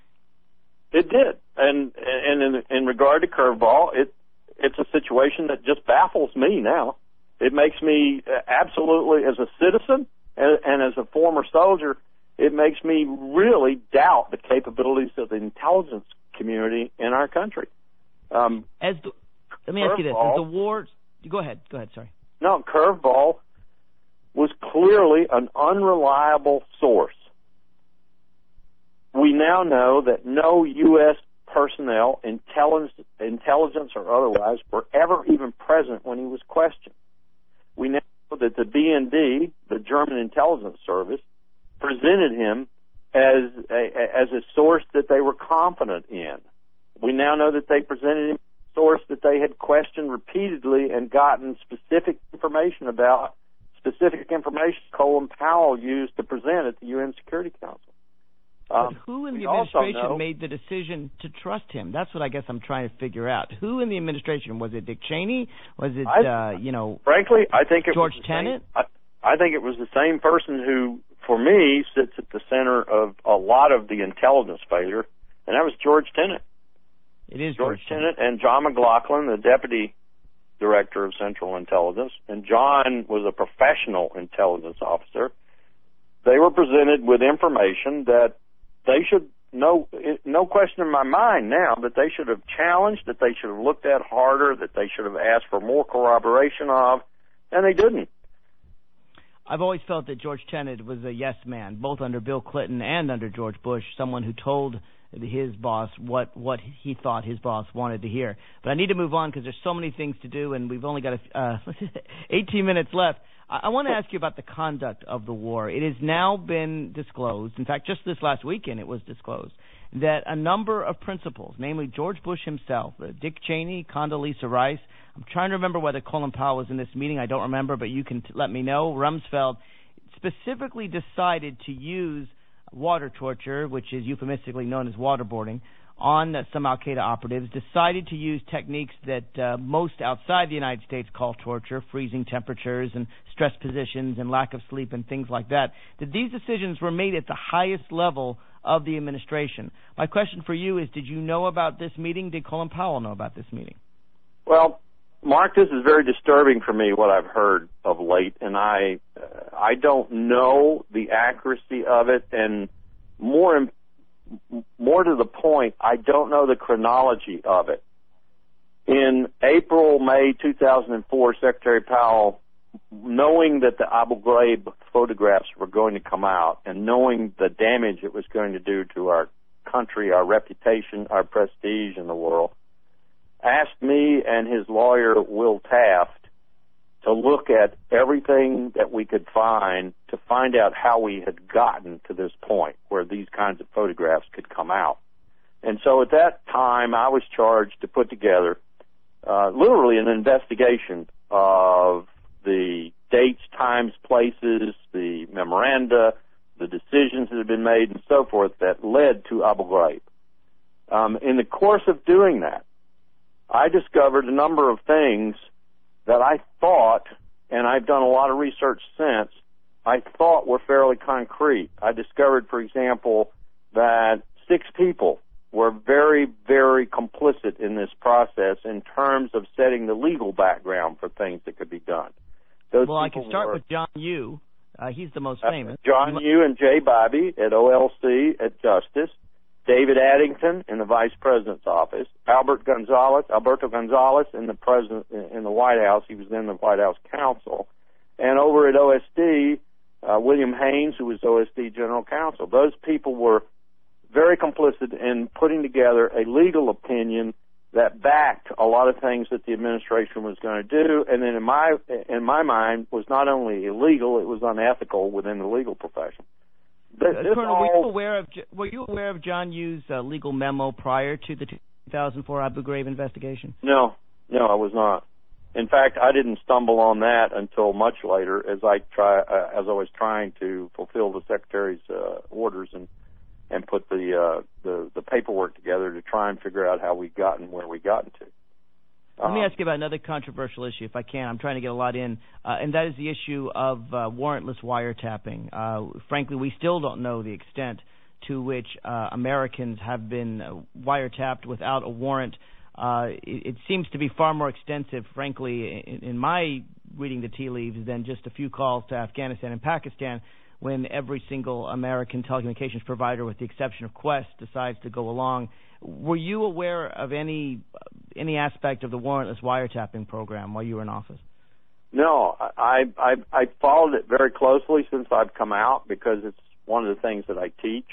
It did, and in regard to Curveball, it's a situation that just baffles me now. It makes me absolutely, as a citizen and as a former soldier, it makes me really doubt the capabilities of the intelligence community in our country. Let me ask you this: as the war, go ahead. Sorry. No, Curveball was clearly an unreliable source. We now know that no U.S. personnel, intelligence or otherwise, were ever even present when he was questioned. We now know that the BND, the German intelligence service, presented him as a source that they were confident in. We now know that they presented him as a source that they had questioned repeatedly and gotten specific information about, specific information Colin Powell used to present at the UN Security Council. But who in the administration made the decision to trust him? That's what I guess I'm trying to figure out. Who in the administration? Was it Dick Cheney? Was it, frankly, I think it George was Tenet? I think it was the same person who, for me, sits at the center of a lot of the intelligence failure, and that was George Tenet. It is George Tenet and John McLaughlin, the Deputy Director of Central Intelligence, and John was a professional intelligence officer. they were presented with information that they should know, no question in my mind now, that they should have challenged, that they should have looked at harder, that they should have asked for more corroboration of, and they didn't. I've always felt that George Tenet was a yes man, both under Bill Clinton and under George Bush, someone who told his boss what he thought his boss wanted to hear. But I need to move on because there's so many things to do, and we've only got 18 minutes left. I want to ask you about the conduct of the war. It has now been disclosed, in fact, just this last weekend it was disclosed, that a number of principals, namely George Bush himself, Dick Cheney, Condoleezza Rice, I'm trying to remember whether Colin Powell was in this meeting, I don't remember, but you can let me know, Rumsfeld, specifically decided to use water torture, which is euphemistically known as waterboarding, on some al-Qaeda operatives, decided to use techniques that most outside the United States call torture, freezing temperatures and stress positions and lack of sleep and things like that, that these decisions were made at the highest level of the administration. My question for you is, did you know about this meeting? Did Colin Powell know about this meeting? Well, Mark, this is very disturbing for me, what I've heard of late, and I don't know the accuracy of it, and more to the point, I don't know the chronology of it. In April, May 2004, Secretary Powell, knowing that the Abu Ghraib photographs were going to come out and knowing the damage it was going to do to our country, our reputation, our prestige in the world, asked me and his lawyer, Will Taft, to look at everything that we could find to find out how we had gotten to this point where these kinds of photographs could come out. And so at that time, I was charged to put together literally an investigation of the dates, times, places, the memoranda, the decisions that had been made, and so forth that led to Abu Ghraib. In the course of doing that, I discovered a number of things that I thought, and I've done a lot of research since, I thought were fairly concrete. I discovered, for example, that 6 people were very, very complicit in this process in terms of setting the legal background for things that could be done. Well, I can start with John Yoo. He's the most famous. John Yoo and Jay Bybee at OLC at Justice. David Addington in the Vice President's office. Alberto Gonzalez in the White House. He was then the White House counsel. And over at OSD, William Haynes, who was OSD General Counsel. Those people were very complicit in putting together a legal opinion that backed a lot of things that the administration was going to do, and then in my mind was not only illegal, it was unethical within the legal profession. Colonel, were you aware of John Yoo's legal memo prior to the 2004 Abu Ghraib investigation? No, I was not. In fact, I didn't stumble on that until much later, as I was trying to fulfill the Secretary's orders and put the paperwork together to try and figure out how we'd gotten where we'd gotten to. Let me ask you about another controversial issue, if I can. I'm trying to get a lot in, and that is the issue of warrantless wiretapping. Frankly, we still don't know the extent to which Americans have been wiretapped without a warrant. It seems to be far more extensive, frankly, in my reading the tea leaves, than just a few calls to Afghanistan and Pakistan, when every single American telecommunications provider, with the exception of Qwest, decides to go along. Were you aware of any aspect of the warrantless wiretapping program while you were in office? No, I followed it very closely since I've come out because it's one of the things that I teach.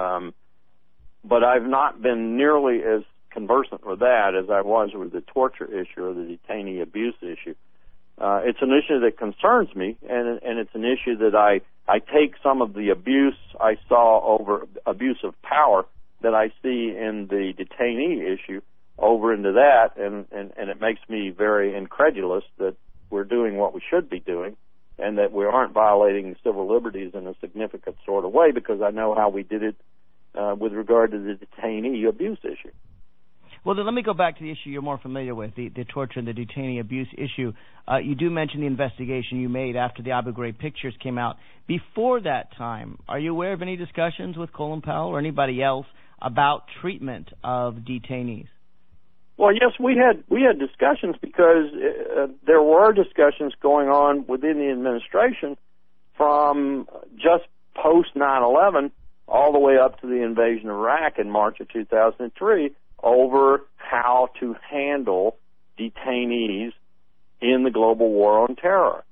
But I've not been nearly as conversant with that as I was with the torture issue or the detainee abuse issue. It's an issue that concerns me, and it's an issue that I take some of the abuse I saw over abuse of power that I see in the detainee issue over into that, and it makes me very incredulous that we're doing what we should be doing and that we aren't violating civil liberties in a significant sort of way, because I know how we did it with regard to the detainee abuse issue. Well, then let me go back to the issue you're more familiar with, the torture and the detainee abuse issue. You do mention the investigation you made after the Abu Ghraib pictures came out. Before that time, are you aware of any discussions with Colin Powell or anybody else about treatment of detainees? Well, yes, we had discussions because there were discussions going on within the administration from just post 9/11 all the way up to the invasion of Iraq in March of 2003 over how to handle detainees in the global war on terror.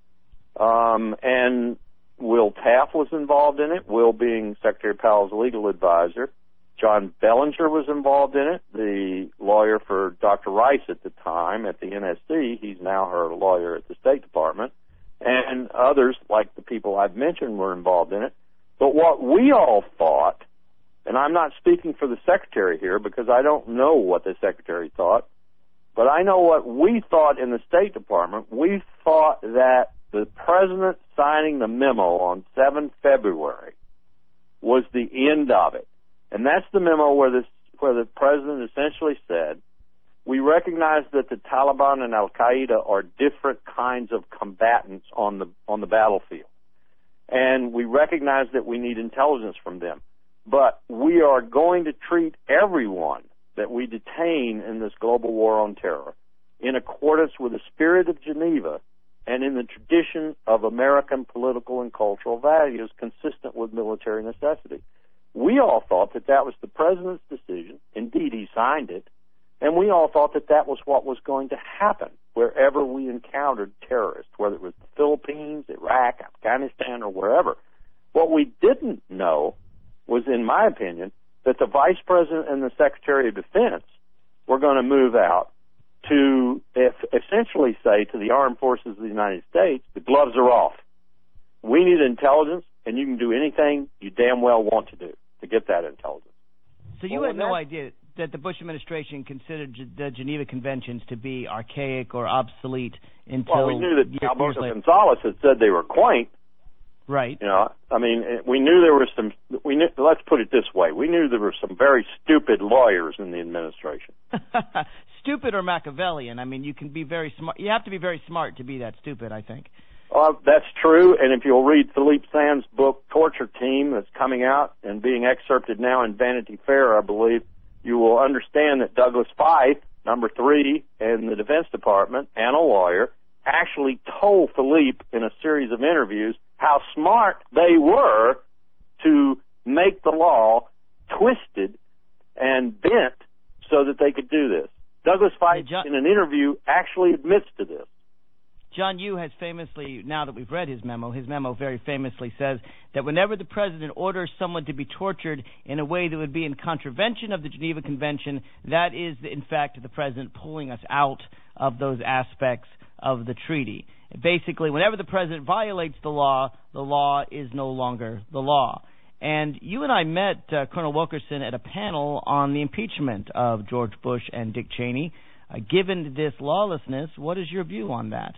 And Will Taft was involved in it, Will being Secretary Powell's legal advisor. John Bellinger was involved in it, the lawyer for Dr. Rice at the time at the NSC. He's now her lawyer at the State Department. And others, like the people I've mentioned, were involved in it. But what we all thought, and I'm not speaking for the Secretary here because I don't know what the Secretary thought, but I know what we thought in the State Department. We thought that the President signing the memo on 7 February was the end of it. And that's the memo where the President essentially said, we recognize that the Taliban and Al-Qaeda are different kinds of combatants on the battlefield. And we recognize that we need intelligence from them. But we are going to treat everyone that we detain in this global war on terror in accordance with the spirit of Geneva and in the tradition of American political and cultural values consistent with military necessity. We all thought that that was the President's decision. Indeed, he signed it. And we all thought that that was what was going to happen wherever we encountered terrorists, whether it was the Philippines, Iraq, Afghanistan, or wherever. What we didn't know was, in my opinion, that the Vice President and the Secretary of Defense were going to move out to essentially say to the armed forces of the United States, the gloves are off. We need intelligence, and you can do anything you damn well want to do to get that intelligence. So you had no idea that the Bush administration considered the Geneva Conventions to be archaic or obsolete until... Well, we knew that Alberto Gonzales had said they were quaint. Right. You know, I mean, we knew there were some... let's put it this way. We knew there were some very stupid lawyers in the administration. Stupid or Machiavellian. I mean, you can be very smart. You have to be very smart to be that stupid, I think. That's true, and if you'll read Philippe Sands' book, Torture Team, that's coming out and being excerpted now in Vanity Fair, I believe, you will understand that Douglas Feith, number 3 in the Defense Department, and a lawyer, actually told Philippe in a series of interviews how smart they were to make the law twisted and bent so that they could do this. Douglas Feith, in an interview, actually admits to this. John Yoo has famously, now that we've read his memo very famously says that whenever the President orders someone to be tortured in a way that would be in contravention of the Geneva Convention, that is, in fact, the President pulling us out of those aspects of the treaty. Basically, whenever the President violates the law is no longer the law. And you and I met Colonel Wilkerson at a panel on the impeachment of George Bush and Dick Cheney. Given this lawlessness, what is your view on that?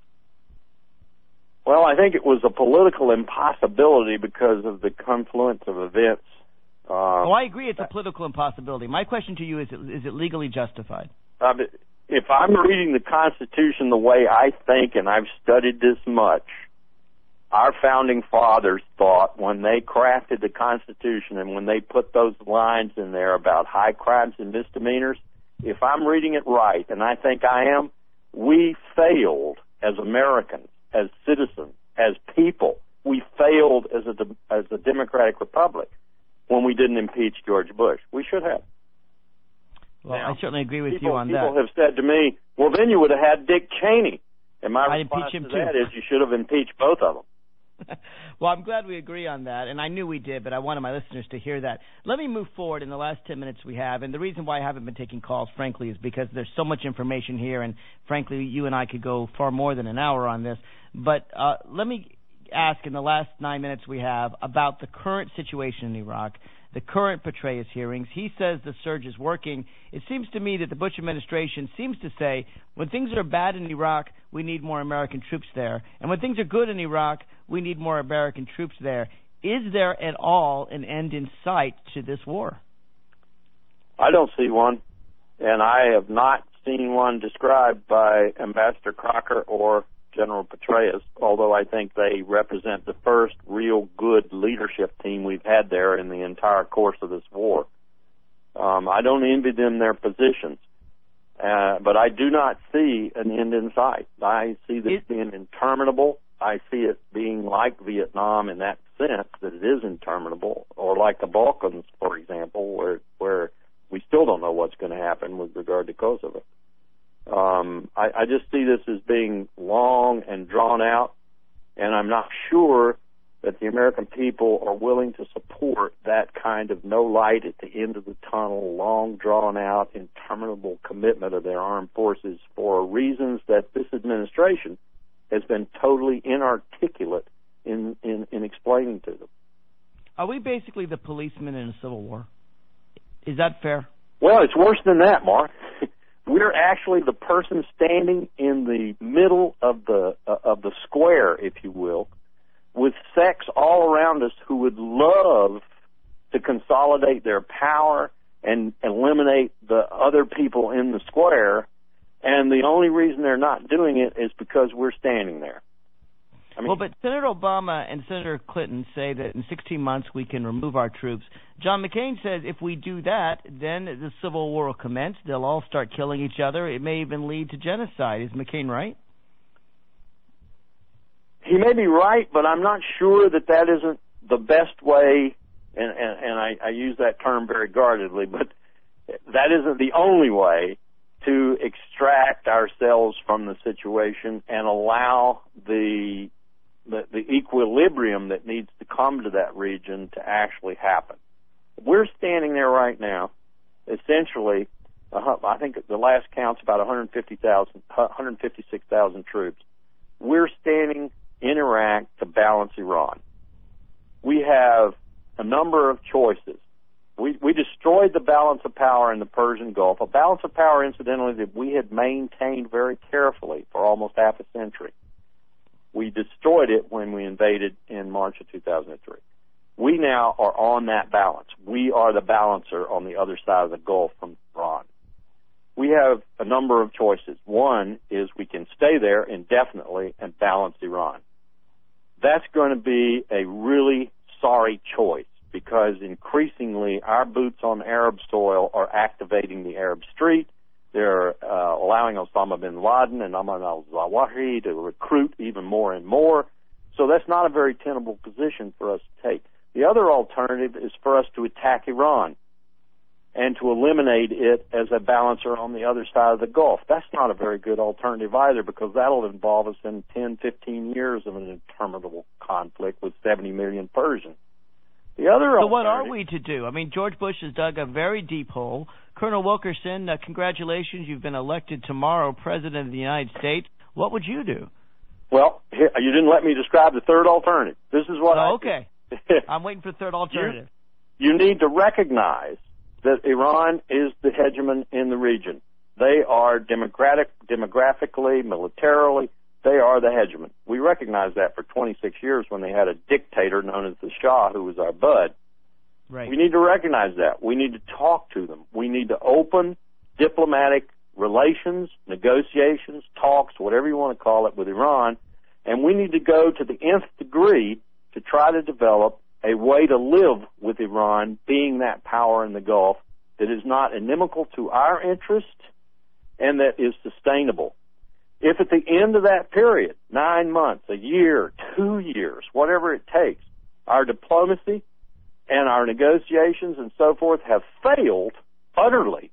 Well, I think it was a political impossibility because of the confluence of events. I agree it's a political impossibility. My question to you is it legally justified? If I'm reading the Constitution the way I think, and I've studied this much, our founding fathers thought when they crafted the Constitution and when they put those lines in there about high crimes and misdemeanors, if I'm reading it right, and I think I am, we failed as Americans, as citizens, as people. We failed as a democratic republic when we didn't impeach George Bush. We should have. Well, now, I certainly agree with you on that. People have said to me, well, then you would have had Dick Cheney. And my response to that is you should have impeached both of them. Well, I'm glad we agree on that, and I knew we did, but I wanted my listeners to hear that. Let me move forward in the last 10 minutes we have, and the reason why I haven't been taking calls, frankly, is because there's so much information here, and frankly, you and I could go far more than an hour on this. But let me ask in the last 9 minutes we have about the current situation in Iraq, the current Petraeus hearings. He says the surge is working. It seems to me that the Bush administration seems to say when things are bad in Iraq, we need more American troops there. And when things are good in Iraq, we need more American troops there. Is there at all an end in sight to this war? I don't see one. And I have not seen one described by Ambassador Crocker or General Petraeus, although I think they represent the first real good leadership team we've had there in the entire course of this war. I don't envy them their positions, but I do not see an end in sight. I see this being interminable. I see it being like Vietnam in that sense that it is interminable, or like the Balkans, for example, where we still don't know what's going to happen with regard to Kosovo. I just see this as being long and drawn out, and I'm not sure that the American people are willing to support that kind of no light at the end of the tunnel, long drawn out, interminable commitment of their armed forces for reasons that this administration has been totally inarticulate in explaining to them. Are we basically the policemen in a civil war? Is that fair? Well, it's worse than that, Mark. We're actually the person standing in the middle of the square, if you will, with sects all around us who would love to consolidate their power and eliminate the other people in the square, and the only reason they're not doing it is because we're standing there. I mean, well, but Senator Obama and Senator Clinton say that in 16 months we can remove our troops. John McCain says if we do that, then the civil war will commence. They'll all start killing each other. It may even lead to genocide. Is McCain right? He may be right, but I'm not sure that isn't the best way, and I use that term very guardedly, but that isn't the only way to extract ourselves from the situation and allow the equilibrium that needs to come to that region to actually happen. We're standing there right now, essentially, I think the last count's about 156,000 troops. We're standing in Iraq to balance Iran. We have a number of choices. We destroyed the balance of power in the Persian Gulf, a balance of power, incidentally, that we had maintained very carefully for almost half a century. We destroyed it when we invaded in March of 2003. We now are on that balance. We are the balancer on the other side of the Gulf from Iran. We have a number of choices. One is we can stay there indefinitely and balance Iran. That's going to be a really sorry choice because increasingly our boots on Arab soil are activating the Arab Street. They're allowing Osama bin Laden and Ayman al-Zawahiri to recruit even more and more. So that's not a very tenable position for us to take. The other alternative is for us to attack Iran and to eliminate it as a balancer on the other side of the Gulf. That's not a very good alternative either because that'll involve us in 10, 15 years of an interminable conflict with 70 million Persians. The other so what are we to do? I mean, George Bush has dug a very deep hole. Colonel Wilkerson, congratulations. You've been elected tomorrow President of the United States. What would you do? Well, you didn't let me describe the third alternative. This is what okay. I'm waiting for the third alternative. You need to recognize that Iran is the hegemon in the region. They are demographically, militarily, they are the hegemon. We recognized that for 26 years when they had a dictator known as the Shah who was our bud. Right. We need to recognize that. We need to talk to them. We need to open diplomatic relations, negotiations, talks, whatever you want to call it, with Iran, and we need to go to the nth degree to try to develop a way to live with Iran being that power in the Gulf that is not inimical to our interest and that is sustainable. If at the end of that period, 9 months, a year, 2 years, whatever it takes, our diplomacy and our negotiations and so forth have failed utterly,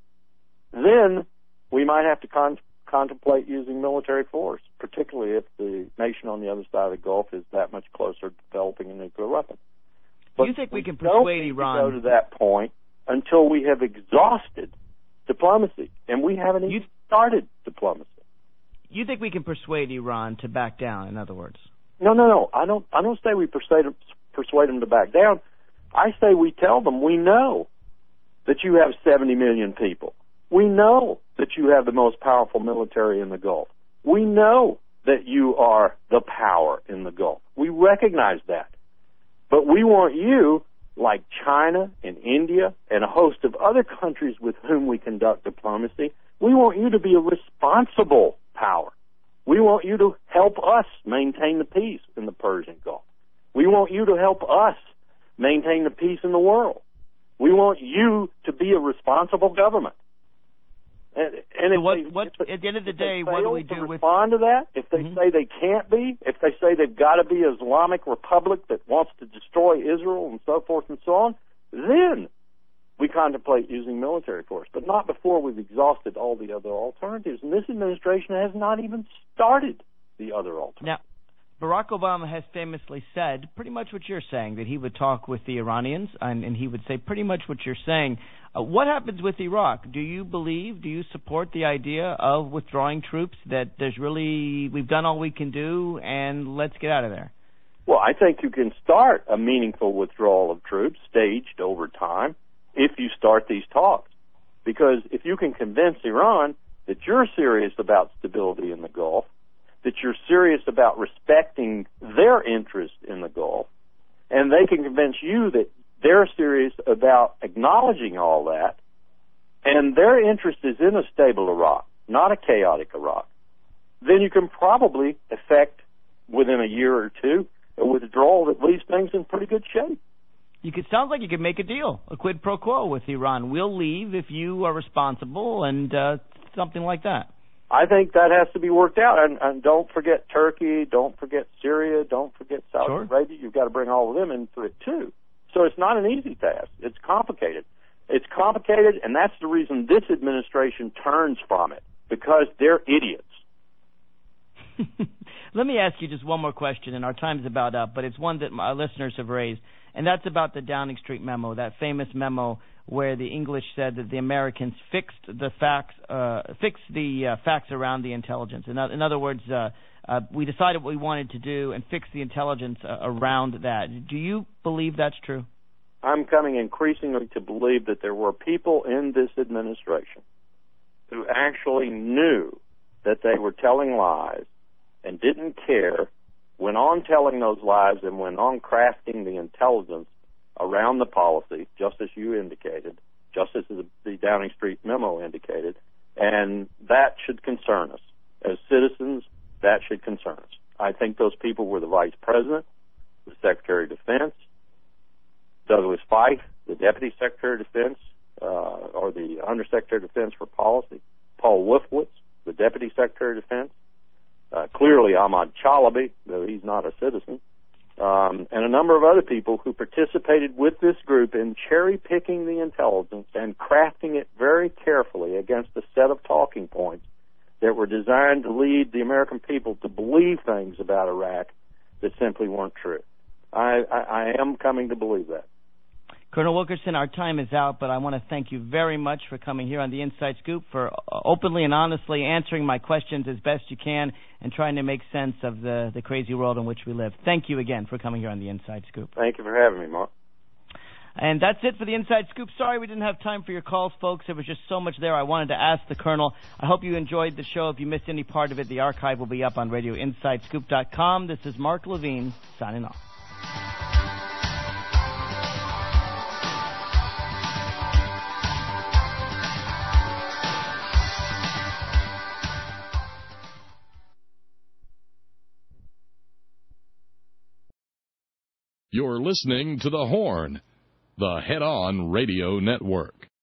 then we might have to contemplate using military force, particularly if the nation on the other side of the Gulf is that much closer to developing a nuclear weapon. But do you think we can persuade Iran to go to that point until we have exhausted diplomacy, and we haven't even started diplomacy. You think we can persuade Iran to back down, in other words? No. I don't say we persuade them to back down. I say we tell them we know that you have 70 million people. We know that you have the most powerful military in the Gulf. We know that you are the power in the Gulf. We recognize that. But we want you, like China and India and a host of other countries with whom we conduct diplomacy, we want you to be a responsible power. We want you to help us maintain the peace in the Persian Gulf. We want you to help us maintain the peace in the world. We want you to be a responsible government. And at the end of the day, what do we do with respond to that? If they say they can't be, if they say they've got to be an Islamic republic that wants to destroy Israel and so forth and so on, then we contemplate using military force, but not before we've exhausted all the other alternatives. And this administration has not even started the other alternatives. Now, Barack Obama has famously said pretty much what you're saying, that he would talk with the Iranians, and he would say pretty much what you're saying. What happens with Iraq? Do you support the idea of withdrawing troops, that we've done all we can do, and let's get out of there? Well, I think you can start a meaningful withdrawal of troops staged over time if you start these talks. Because if you can convince Iran that you're serious about stability in the Gulf, that you're serious about respecting their interest in the Gulf, and they can convince you that they're serious about acknowledging all that, and their interest is in a stable Iraq, not a chaotic Iraq, then you can probably effect, within a year or two, a withdrawal that leaves things in pretty good shape. Sounds like you could make a deal, a quid pro quo with Iran. We'll leave if you are responsible, and something like that. I think that has to be worked out. And don't forget Turkey, don't forget Syria, don't forget Saudi Arabia. You've got to bring all of them into it, too. So it's not an easy task. It's complicated. It's complicated, and that's the reason this administration turns from it, because they're idiots. Let me ask you just one more question, and our time's about up, but it's one that my listeners have raised, and that's about the Downing Street memo, that famous memo where the English said that the Americans fixed the facts around the intelligence. In other words, we decided what we wanted to do and fix the intelligence around that. Do you believe that's true? I'm coming increasingly to believe that there were people in this administration who actually knew that they were telling lies and didn't care, went on telling those lies and went on crafting the intelligence around the policy, just as you indicated, just as the Downing Street memo indicated, and that should concern us. As citizens, that should concern us. I think those people were the Vice President, the Secretary of Defense, Douglas Feith, the Deputy Secretary of Defense, or the Undersecretary of Defense for Policy, Paul Wolfowitz, the Deputy Secretary of Defense, clearly Ahmad Chalabi, though he's not a citizen, and a number of other people who participated with this group in cherry-picking the intelligence and crafting it very carefully against a set of talking points that were designed to lead the American people to believe things about Iraq that simply weren't true. I am coming to believe that. Colonel Wilkerson, our time is out, but I want to thank you very much for coming here on the Inside Scoop, for openly and honestly answering my questions as best you can and trying to make sense of the crazy world in which we live. Thank you again for coming here on the Inside Scoop. Thank you for having me, Mark. And that's it for the Inside Scoop. Sorry we didn't have time for your calls, folks. There was just so much there I wanted to ask the Colonel. I hope you enjoyed the show. If you missed any part of it, the archive will be up on RadioInsideScoop.com. This is Mark Levine signing off. You're listening to The Horn, the Head On Radio Network.